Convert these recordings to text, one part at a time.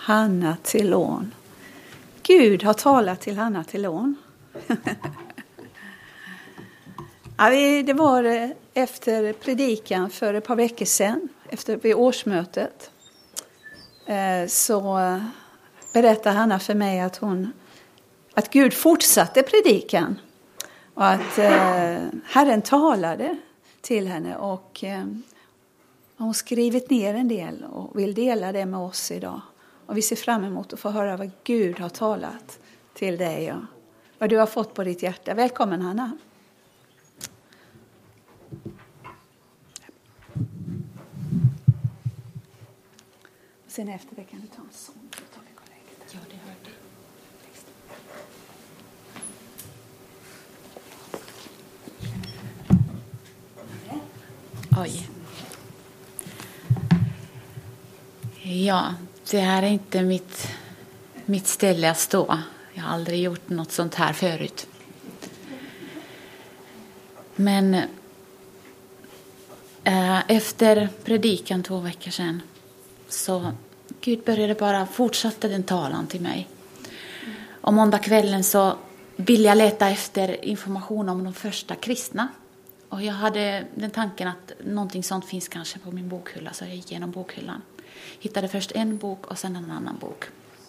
Hanna Tillån. Gud har talat till Hanna Tillån. Det var efter predikan för ett par veckor sedan, vid årsmötet. Så berättade Hanna för mig att Gud fortsatte predikan. Och att Herren talade till henne och hon skrivit ner en del och vill dela det med oss idag. Och vi ser fram emot att få höra vad Gud har talat till dig och vad du har fått på ditt hjärta. Välkommen Hanna. Och sen efter det kan du ta en sång. Ja, det hörde jag. Oj. Ja, det här är inte mitt ställe att stå. Jag har aldrig gjort något sånt här förut. Men efter predikan 2 veckor sedan så Gud började bara fortsätta den talan till mig. Och måndagskvällen så ville jag leta efter information om de första kristna. Och jag hade den tanken att någonting sånt finns kanske på min bokhylla. Så jag gick igenom bokhyllan. Hittade först en bok och sen en annan bok.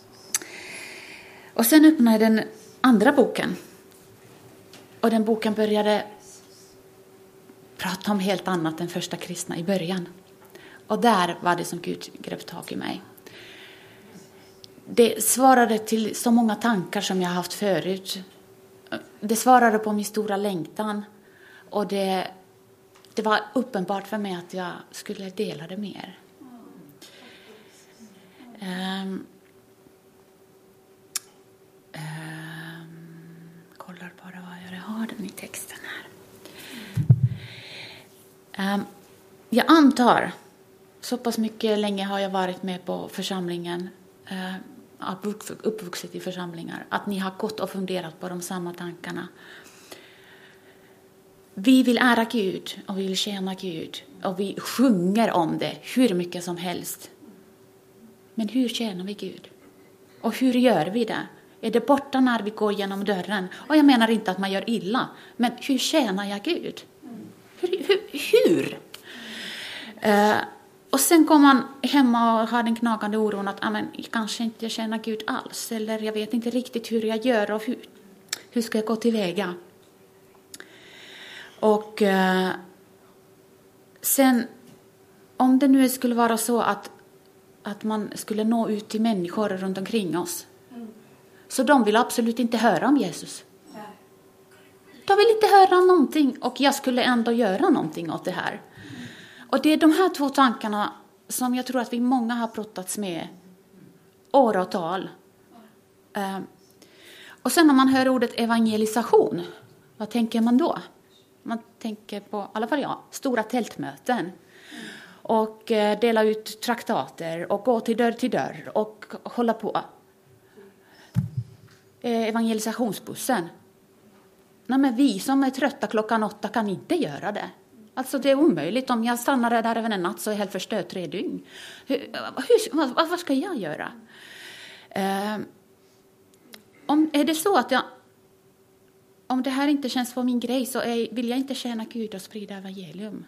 Och sen öppnade jag den andra boken. Och den boken började prata om helt annat än första kristna i början. Och där var det som Gud grep tag i mig. Det svarade till så många tankar som jag haft förut. Det svarade på min stora längtan. Och det var uppenbart för mig att jag skulle dela det mer. Kollar bara vad jag har den i texten här. Jag antar, så pass mycket länge har jag varit med på församlingen, uppvuxit i församlingar, att ni har gått och funderat på de samma tankarna. Vi vill ära Gud och vi vill tjäna Gud och vi sjunger om det hur mycket som helst. Men hur tjänar vi Gud? Och hur gör vi det? Är det borta när vi går genom dörren? Och jag menar inte att man gör illa, men hur tjänar jag Gud? Hur? Och sen kommer man hemma och har den knagande oron att kanske inte jag tjänar Gud alls. Eller jag vet inte riktigt hur jag gör och hur ska jag gå tillväga. Och sen om det nu skulle vara så att man skulle nå ut till människor runt omkring oss. Så de vill absolut inte höra om Jesus. De vill inte höra någonting och jag skulle ändå göra någonting åt det här. Och det är de här 2 tankarna som jag tror att vi många har brottats med åratal. Och sen när man hör ordet evangelisation, vad tänker man då? Man tänker på, i alla fall stora tältmöten. Och dela ut traktater och gå till dörr och hålla på. Evangelisationsbussen. Nej, men vi som är trötta 8:00 kan inte göra det. Alltså det är omöjligt. Om jag stannar där även en natt så är jag helt förstörd 3 dygn. Vad ska jag göra? Är det så att om det här inte känns på min grej så vill jag inte tjäna Gud och sprida evangelium.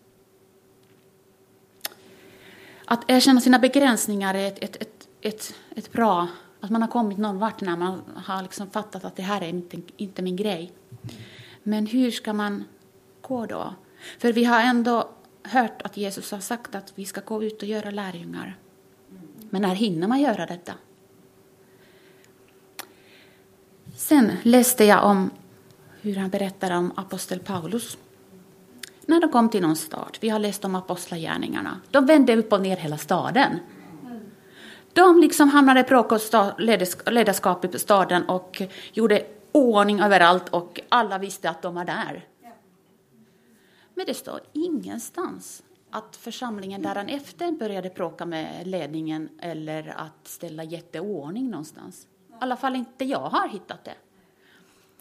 Att erkänna sina begränsningar är ett bra, att man har kommit någon vart när man har liksom fattat att det här är inte min grej. Men hur ska man gå då? För vi har ändå hört att Jesus har sagt att vi ska gå ut och göra lärjungar. Men när hinner man göra detta? Sen läste jag om hur han berättar om apostel Paulus. När de kom till någon stad, vi har läst om apostlagärningarna. De vände upp och ner hela staden. De liksom hamnade på ledarskap i staden och gjorde ordning överallt och alla visste att de var där. Men det står ingenstans att församlingen därefter började bråka med ledningen eller att ställa jätteordning någonstans. I alla fall inte jag har hittat det.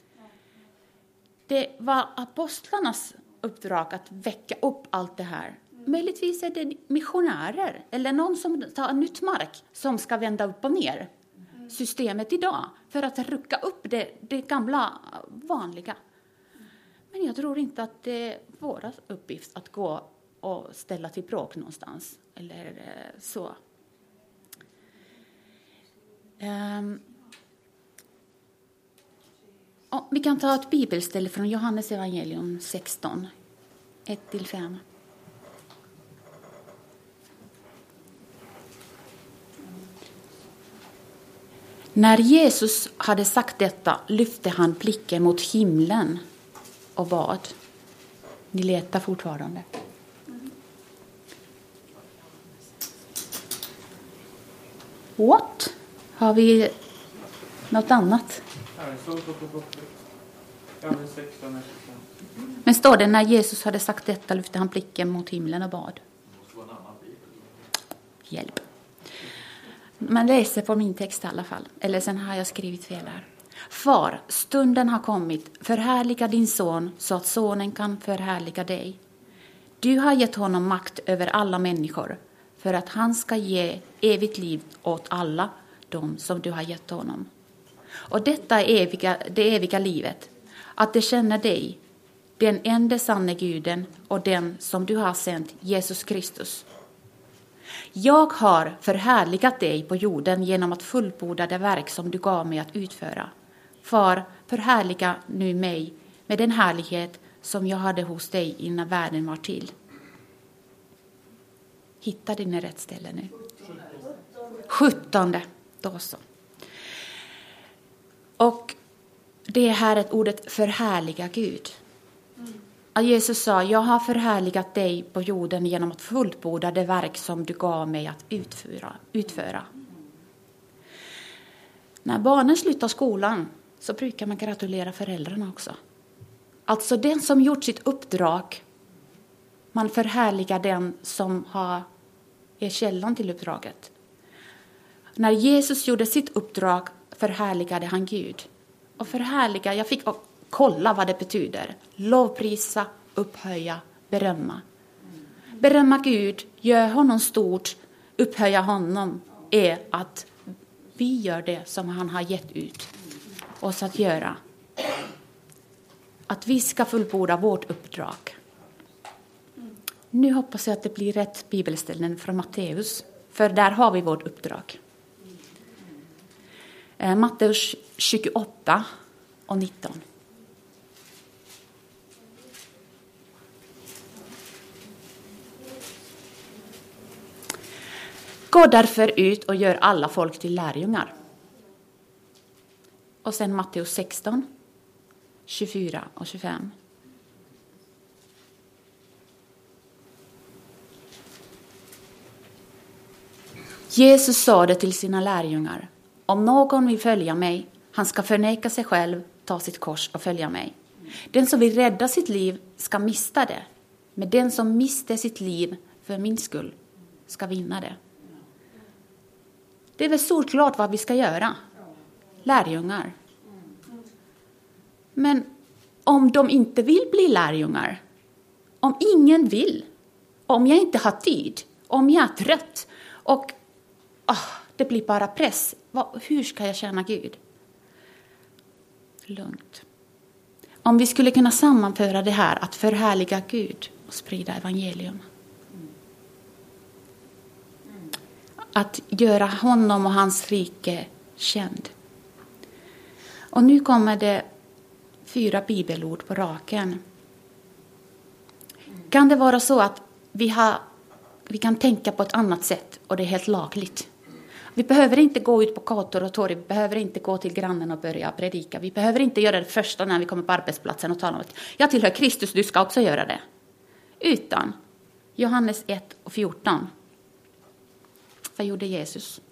Det var apostlarnas uppdrag att väcka upp allt det här. Möjligtvis är det missionärer eller någon som tar nytt mark som ska vända upp och ner systemet idag för att rycka upp det gamla vanliga. Men jag tror inte att det är vår uppgift att gå och ställa till bråk någonstans eller så. Vi kan ta ett bibelställe från Johannes evangelium 16, 1-5. När Jesus hade sagt detta lyfte han blicken mot himlen och bad. Ni letar fortfarande. What? Har vi något annat? Men står det när Jesus hade sagt detta lyfte han blicken mot himlen och bad. Hjälp. Man läser på min text i alla fall. Eller sen har jag skrivit fel här. Far, stunden har kommit. Förhärliga din son så att sonen kan förhärliga dig. Du har gett honom makt över alla människor för att han ska ge evigt liv åt alla de som du har gett honom. Och detta är det eviga livet, att de känner dig, den enda sanne Guden och den som du har sänt, Jesus Kristus. Jag har förhärligat dig på jorden genom att fullborda det verk som du gav mig att utföra. Far, förhärliga nu mig med den härlighet som jag hade hos dig innan världen var till. Hittar ni rätt ställe nu? 17. Då så. Och det här är ordet förhärliga Gud. Jesus sa, jag har förhärligat dig på jorden genom att fullborda det verk som du gav mig att utföra. När barnen slutar skolan så brukar man gratulera föräldrarna också. Alltså den som gjort sitt uppdrag, man förhärligar den som är källan till uppdraget. När Jesus gjorde sitt uppdrag förhärligade han Gud. Och förhärliga, jag fick kolla vad det betyder. Lovprisa, upphöja, berömma. Berömma Gud, gör honom stort, upphöja honom är att vi gör det som han har gett ut oss att göra. Att vi ska fullborda vårt uppdrag. Nu hoppas jag att det blir rätt bibelställen från Matteus. För där har vi vårt uppdrag. Matteus 28 och 19. Gå därför ut och gör alla folk till lärjungar. Och sen Matteus 16, 24 och 25. Jesus sa det till sina lärjungar. Om någon vill följa mig, han ska förneka sig själv, ta sitt kors och följa mig. Den som vill rädda sitt liv ska mista det. Men den som mister sitt liv för min skull ska vinna det. Det är väl solklart vad vi ska göra. Lärjungar. Men om de inte vill bli lärjungar, om ingen vill, om jag inte har tid, om jag är trött och det blir bara press. Hur ska jag tjäna Gud? Lugnt. Om vi skulle kunna sammanföra det här att förhärliga Gud och sprida evangelium. Att göra honom och hans rike känd. Och nu kommer det 4 bibelord på raken. Kan det vara så att vi kan tänka på ett annat sätt och det är helt lagligt? Vi behöver inte gå ut på gator och torg. Vi behöver inte gå till grannen och börja predika. Vi behöver inte göra det första när vi kommer på arbetsplatsen och tala om att jag tillhör Kristus, du ska också göra det. Utan Johannes 1 och 14. Vad gjorde Jesus?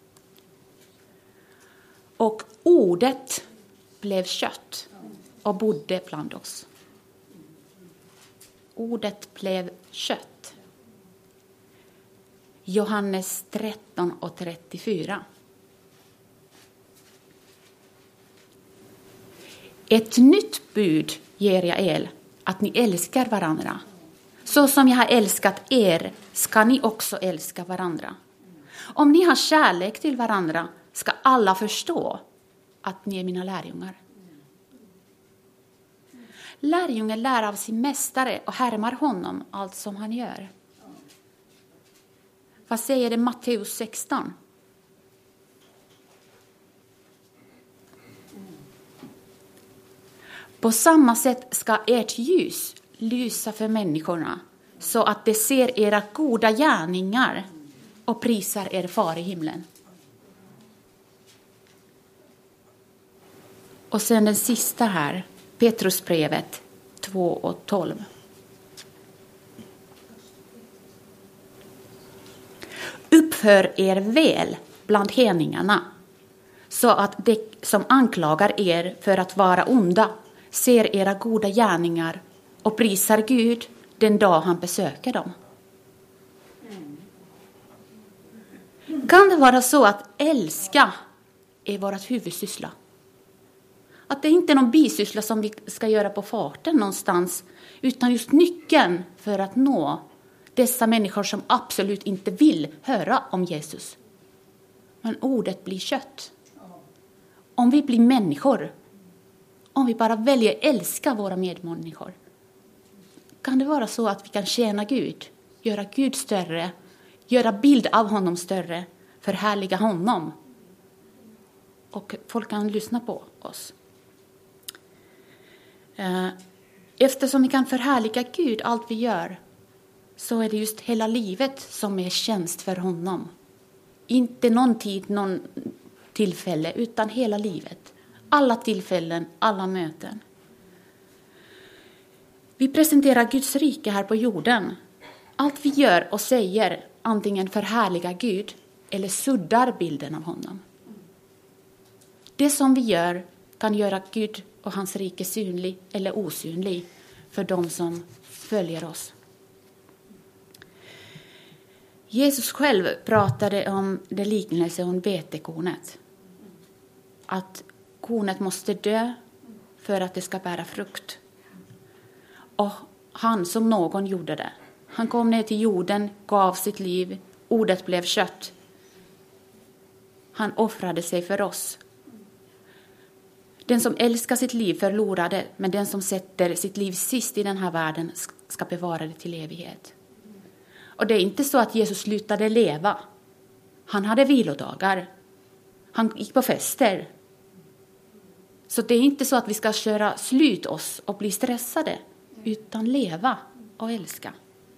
Och ordet blev kött och bodde bland oss. Ordet blev kött. Johannes 13 och 34. Ett nytt bud ger jag er, att ni älskar varandra. Så som jag har älskat er ska ni också älska varandra. Om ni har kärlek till varandra ska alla förstå att ni är mina lärjungar. Lärjungen lär av sin mästare och härmar honom allt som han gör. Vad säger det Matteus 16? På samma sätt ska ert ljus lysa för människorna så att de ser era goda gärningar och prisar er far i himlen. Och sen den sista här, Petrusbrevet 2:12. Uppför er väl bland hedningarna så att de som anklagar er för att vara onda ser era goda gärningar och prisar Gud den dag han besöker dem. Kan det vara så att älska är vårt huvudsyssla? Att det inte är någon bisyssla som vi ska göra på farten någonstans, utan just nyckeln för att nå dessa människor som absolut inte vill höra om Jesus. Men ordet blir kött. Om vi blir människor, om vi bara väljer älska våra medmänniskor, kan det vara så att vi kan tjäna Gud, göra Gud större, göra bild av honom större, förhärliga honom. Och folk kan lyssna på oss. Eftersom vi kan förhärliga Gud allt vi gör, så är det just hela livet som är tjänst för honom. Inte någon tid, någon tillfälle, utan hela livet. Alla tillfällen, alla möten. Vi presenterar Guds rike här på jorden. Allt vi gör och säger antingen förhärligar Gud eller suddar bilden av honom. Det som vi gör kan göra Gud och hans rike synlig eller osynlig för de som följer oss. Jesus själv pratade om det liknelse om vetekornet. Att kornet måste dö för att det ska bära frukt. Och han som någon gjorde det. Han kom ner till jorden, gav sitt liv, ordet blev kött. Han offrade sig för oss. Den som älskar sitt liv förlorar det, men den som sätter sitt liv sist i den här världen ska bevara det till evighet. Och det är inte så att Jesus slutade leva. Han hade vilodagar. Han gick på fester. Så det är inte så att vi ska köra slut oss och bli stressade, utan leva och älska.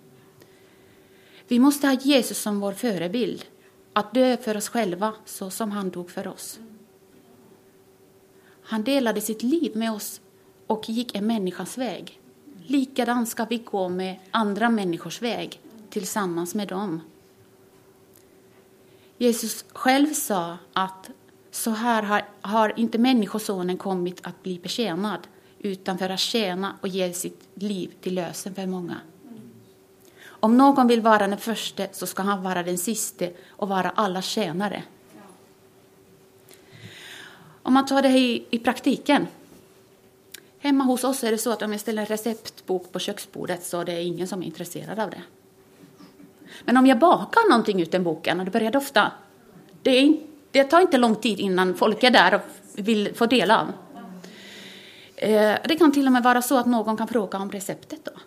Vi måste ha Jesus som vår förebild, att dö för oss själva så som han dog för oss. Han delade sitt liv med oss och gick en människas väg. Likadant ska vi gå med andra människors väg tillsammans med dem. Jesus själv sa att så här har inte människosonen kommit att bli betjänad, utan för att tjäna och ge sitt liv till lösen för många. Om någon vill vara den första, så ska han vara den siste och vara alla tjänare. Om man tar det i praktiken. Hemma hos oss är det så att om jag ställer en receptbok på köksbordet, så det är ingen som är intresserad av det. Men om jag bakar någonting ut den boken och det börjar dofta, det tar inte lång tid innan folk är där och vill få del av. Det kan till och med vara så att någon kan fråga om receptet då.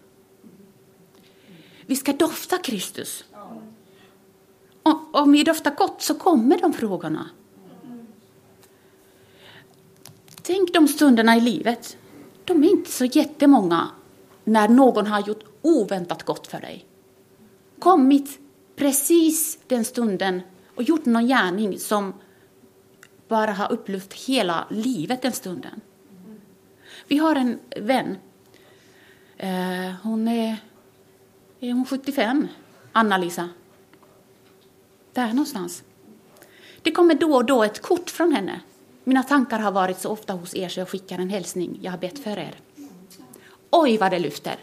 Vi ska dofta Kristus. Och om vi doftar gott så kommer de frågorna. Tänk de stunderna i livet. De är inte så jättemånga när någon har gjort oväntat gott för dig. Kommit precis den stunden och gjort någon gärning som bara har upplevt hela livet den stunden. Vi har en vän. Hon är 75, Anna-Lisa. Där någonstans. Det kommer då och då ett kort från henne. Mina tankar har varit så ofta hos er så jag skickar en hälsning. Jag har bett för er. Oj vad det lyfter.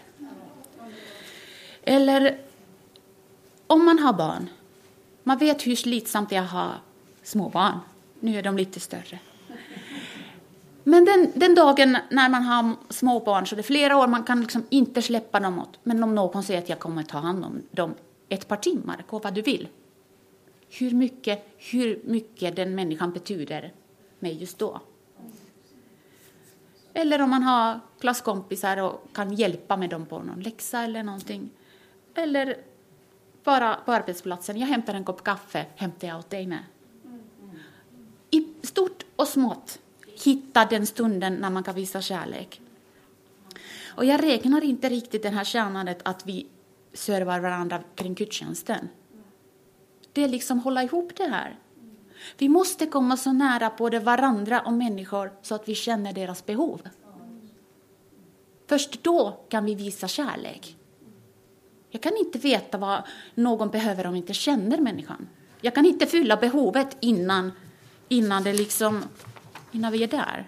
Eller om man har barn. Man vet hur slitsamt det är att ha små barn. Nu är de lite större. Men den dagen när man har små barn så det är flera år, man kan liksom inte släppa dem åt. Men om någon säger att jag kommer ta hand om dem ett par timmar, gå vad du vill. Hur mycket den människan betyder mig just då. Eller om man har klasskompisar och kan hjälpa med dem på någon läxa eller någonting. Eller bara på arbetsplatsen, jag hämtar en kopp kaffe, hämtar jag åt dig med. I stort och smått. Hitta den stunden när man kan visa kärlek. Och jag räknar inte riktigt den här tjänandet att vi servar varandra kring gudstjänsten. Det är liksom hålla ihop det här. Vi måste komma så nära både varandra och människor så att vi känner deras behov. Först då kan vi visa kärlek. Jag kan inte veta vad någon behöver om jag inte känner människan. Jag kan inte fylla behovet innan vi är där.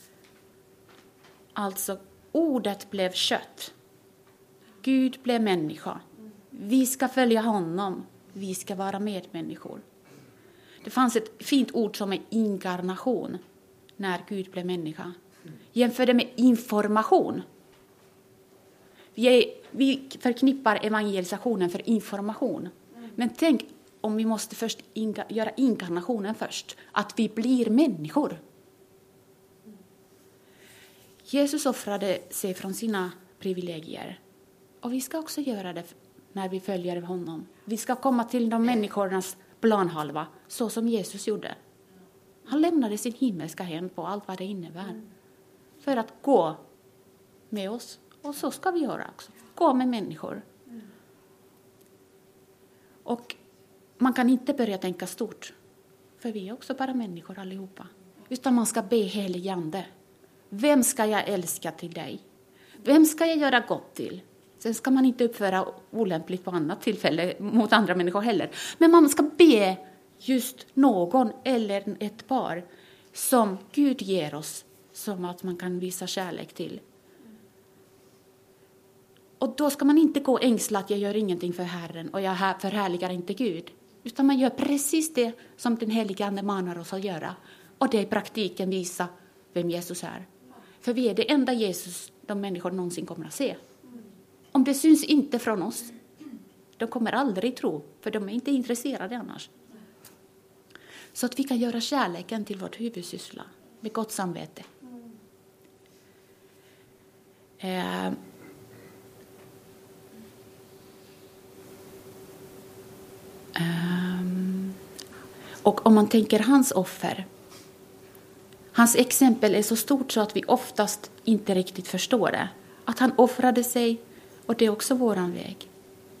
Alltså, ordet blev kött. Gud blev människa. Vi ska följa honom. Vi ska vara medmänniskor. Det fanns ett fint ord som är inkarnation. När Gud blev människa. Jämför det med information. Vi förknippar evangelisationen för information. Men tänk om vi måste först göra inkarnationen först. Att vi blir människor. Jesus offrade sig från sina privilegier. Och vi ska också göra det när vi följer honom. Vi ska komma till de människornas planhalva så som Jesus gjorde. Han lämnade sin himmelska hem på allt vad det innebär. För att gå med oss. Och så ska vi göra också. Gå med människor. Och man kan inte börja tänka stort. För vi är också bara människor allihopa. Utan man ska be helig ande. Vem ska jag älska till dig? Vem ska jag göra gott till? Sen ska man inte uppföra olämpligt på annat tillfälle mot andra människor heller. Men man ska be just någon eller ett par som Gud ger oss. Som att man kan visa kärlek till. Och då ska man inte gå ängsla att jag gör ingenting för Herren och jag förhärligar inte Gud. Utan man gör precis det som den heliga ande manar oss att göra. Och det är i praktiken visa vem Jesus är. För vi är det enda Jesus de människor någonsin kommer att se. Om det syns inte från oss, de kommer aldrig tro. För de är inte intresserade annars. Så att vi kan göra kärleken till vårt huvudsyssla med gott samvete. Och om man tänker hans offer. Hans exempel är så stort så att vi oftast inte riktigt förstår det. Att han offrade sig och det är också våran väg.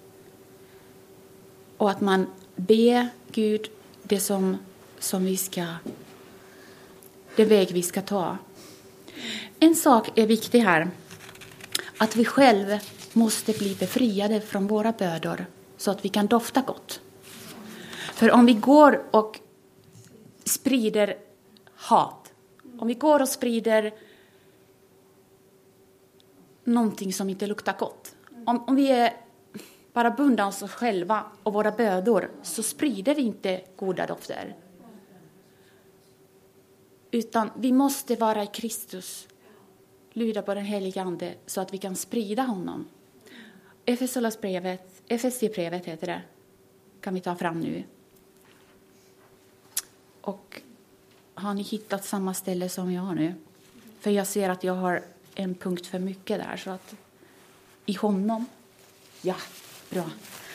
Och att man ber Gud det som vi ska, det väg vi ska ta. En sak är viktig här. Att vi själva måste bli befriade från våra bördor så att vi kan dofta gott. För om vi går och sprider hat. Om vi går och sprider någonting som inte luktar gott. Om vi är bara bundna av oss själva och våra bödor så sprider vi inte goda dofter. Utan vi måste vara i Kristus. Lyda på den heliga ande så att vi kan sprida honom. Efesierbrevet heter det. Kan vi ta fram nu. Och har ni hittat samma ställe som jag har nu? För jag ser att jag har en punkt för mycket där. Så att i honom. Ja, bra.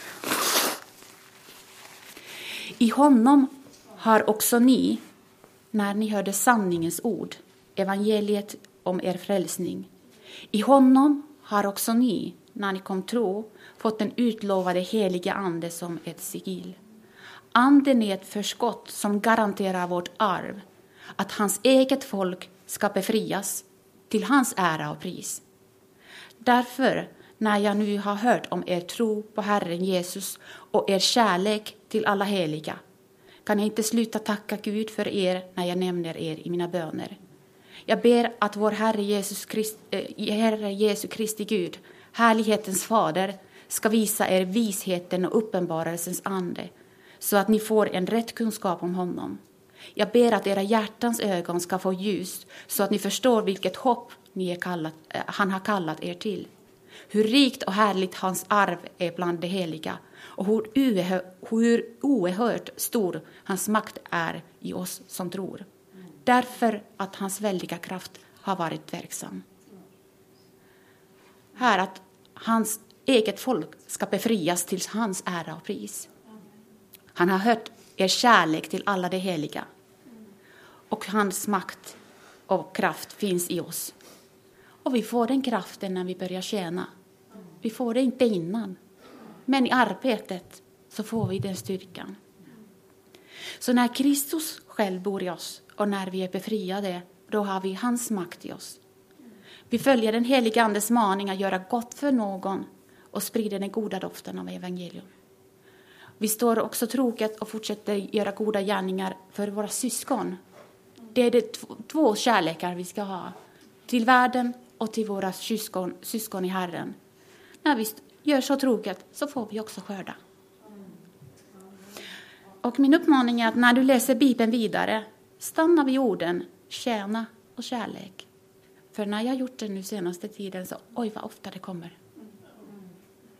I honom har också ni, när ni hörde sanningens ord, evangeliet om er frälsning. I honom har också ni, när ni kom tro, fått den utlovade heliga ande som ett sigill. Anden är ett förskott som garanterar vårt arv, att hans eget folk ska befrias till hans ära och pris. Därför, när jag nu har hört om er tro på Herren Jesus och er kärlek till alla heliga, kan jag inte sluta tacka Gud för er när jag nämner er i mina böner. Jag ber att vår Herre Jesu Kristi Gud, härlighetens fader, ska visa er visheten och uppenbarelsens ande, så att ni får en rätt kunskap om honom. Jag ber att era hjärtans ögon ska få ljus så att ni förstår vilket hopp han har kallat er till. Hur rikt och härligt hans arv är bland de heliga och hur oerhört stor hans makt är i oss som tror. Därför att hans väldiga kraft har varit verksam. Här att hans eget folk ska befrias till hans ära och pris. Han har hört er kärlek till alla de heliga. Och hans makt och kraft finns i oss. Och vi får den kraften när vi börjar tjäna. Vi får det inte innan. Men i arbetet så får vi den styrkan. Så när Kristus själv bor i oss och när vi är befriade, då har vi hans makt i oss. Vi följer den heliga andes maning att göra gott för någon och sprider den goda doften av evangelium. Vi står också troget och fortsätter göra goda gärningar för våra syskon. Det är det två kärlekar vi ska ha. Till världen och till våra syskon i Herren. När vi gör så troget så får vi också skörda. Och min uppmaning är att när du läser Bibeln vidare, stanna vid orden tjäna och kärlek. För när jag gjort det nu senaste tiden så oj vad ofta det kommer.